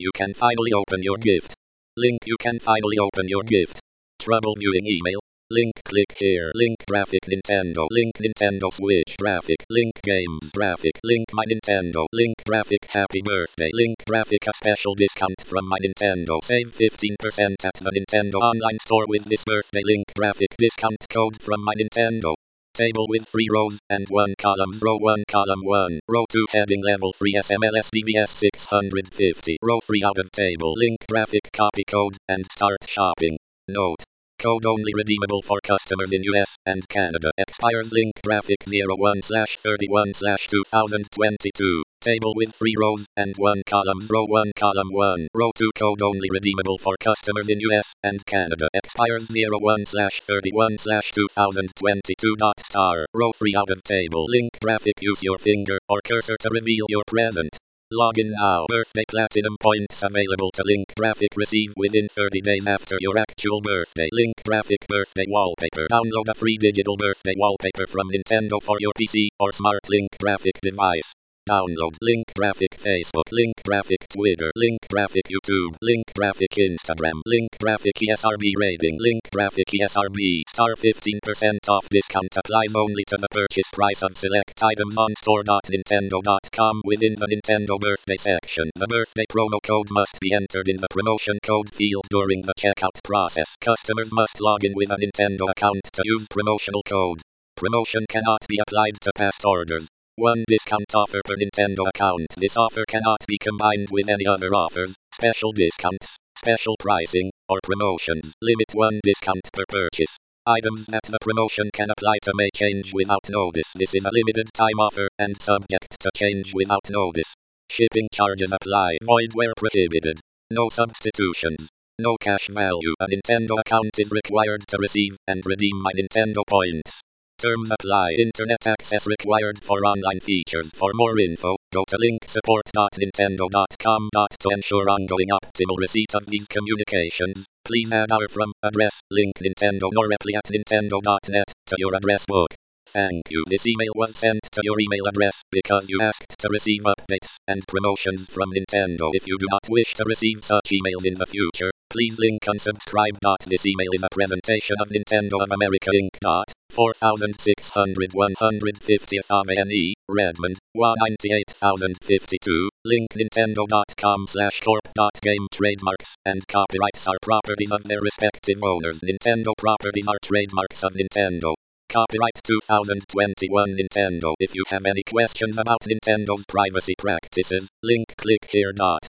You can finally open your gift. Link. You can finally open your gift. Trouble viewing email. Link. Click here. Link. Graphic Nintendo. Link. Nintendo Switch graphic. Link. Games graphic. Link. My Nintendo. Link. Graphic. Happy birthday. Link. Graphic. A special discount from My Nintendo. Save 15% at the Nintendo online store with this birthday link. Graphic discount code from My Nintendo. Table with 3 rows and 1 column. Row 1 column 1. Row 2 heading level 3 SMLS DVS 650. Row 3 out of table. Link. Graphic. Copy code and start shopping. Note. Code only redeemable for customers in US and Canada. Expires link. Graphic 01/31/2022. Table with 3 rows and 1 column. Row 1 column 1. Row 2 code only redeemable for customers in US and Canada. Expires 01/31/2022. Star. Row 3 out of table. Link. Graphic. Use your finger or cursor to reveal your present. Login now. Birthday platinum points available to link. Graphic. Receive within 30 days after your actual birthday. Link. Graphic. Birthday wallpaper. Download a free digital birthday wallpaper from Nintendo for your PC or smart link. Graphic device. Download. Link. Graphic Facebook. Link. Graphic Twitter. Link. Graphic YouTube. Link. Graphic Instagram. Link. Graphic ESRB rating. Link. Graphic ESRB. Star 15% off discount applies only to the purchase price of select items on store.nintendo.com within the Nintendo birthday section. The birthday promo code must be entered in the promotion code field during the checkout process. Customers must log in with a Nintendo account to use promotional code. Promotion cannot be applied to past orders. One discount offer per Nintendo account. This offer cannot be combined with any other offers, special discounts, special pricing, or promotions. Limit 1 discount per purchase. Items that the promotion can apply to may change without notice. This is a limited time offer and subject to change without notice. Shipping charges apply. Void where prohibited. No substitutions. No cash value. A Nintendo account is required to receive and redeem My Nintendo points. Terms apply. Internet access required for online features. For more info, go to linksupport.nintendo.com. To ensure ongoing optimal receipt of these communications, please add our from address, link Nintendo nor reply at nintendo.net to your address book. Thank you. This email was sent to your email address because you asked to receive updates and promotions from Nintendo. If you do not wish to receive such emails in the future, please link unsubscribe. This email is a presentation of Nintendo of America Inc. 4600 150th Avenue, Redmond, 198052. Link nintendo.com/corp.game. Trademarks and copyrights are properties of their respective owners. Nintendo properties are trademarks of Nintendo. Copyright 2021 Nintendo. If you have any questions about Nintendo's privacy practices, link click here.